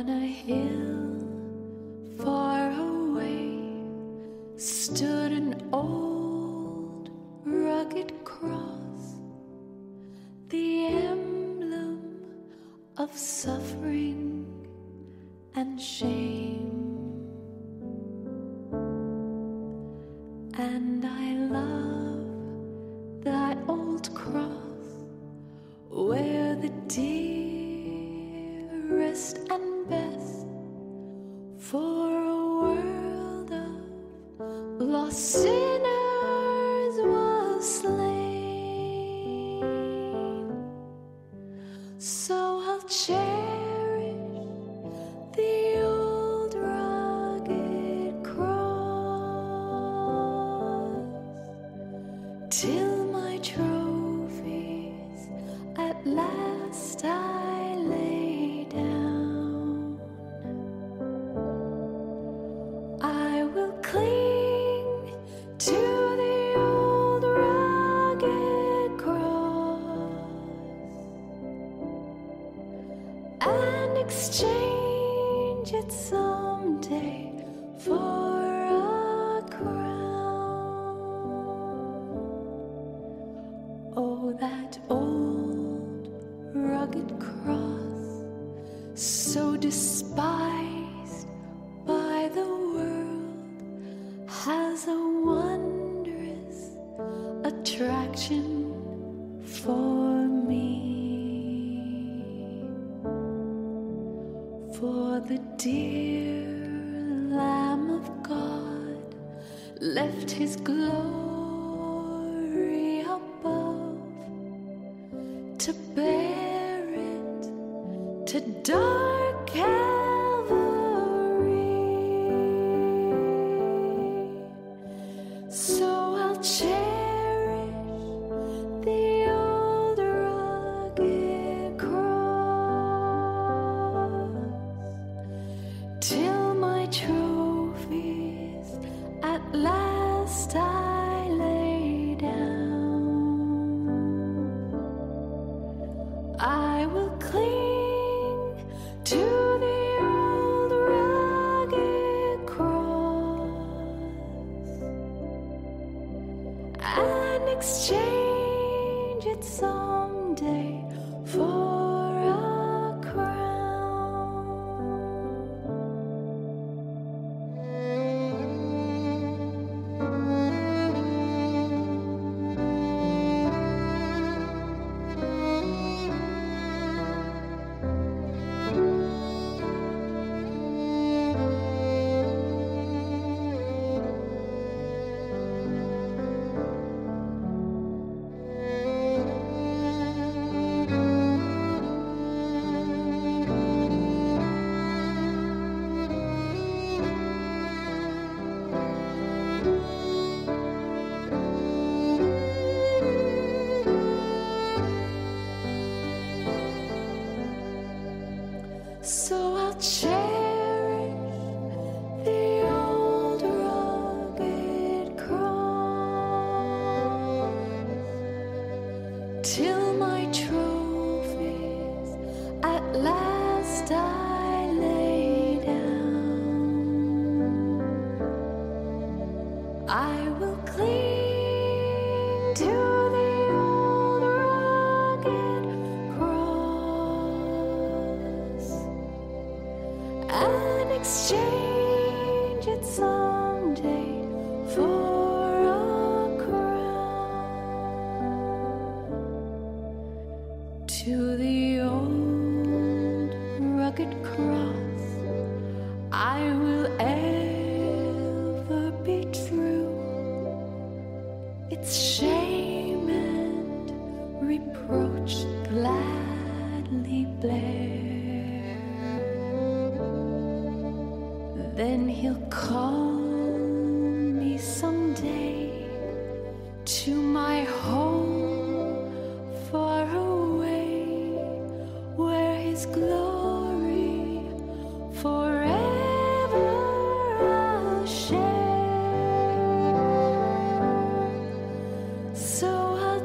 On a hill far away stood an old rugged cross, the emblem of suffering and shame. And I love that old cross where the dearest and best for a world of lost sinners was slain. So I'll cherish the old rugged cross till my trophies at last I lay down. I will cling to the old rugged cross and exchange it someday for a crown. Oh, that old rugged cross, so despised by the world, has a wondrous attraction for me. For the dear Lamb of God left his glory above to bear it to dark Calvary. So I'll cherish the old rugged cross till my trophies at last I lay down. I will cling to the old rugged cross and exchange it someday for a crown. So I'll cherish the old rugged cross till my trophies at last I lay down. I will cling to the old rugged cross and exchange it someday for a crown. To the old rugged cross I will ever be true, its shame and reproach gladly bear. Then he'll call me someday to my home far away, where his glory forever I'll share. So I'll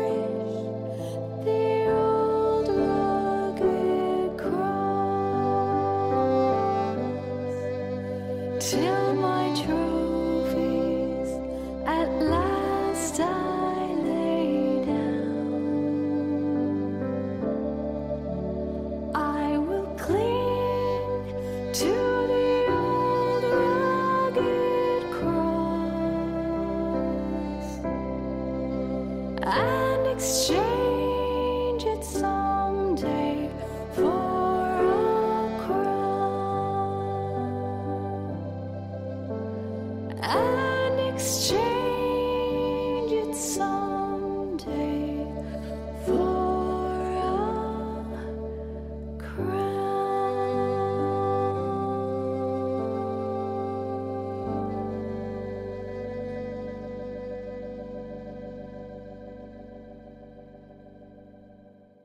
cherish the old rugged cross and exchange its song.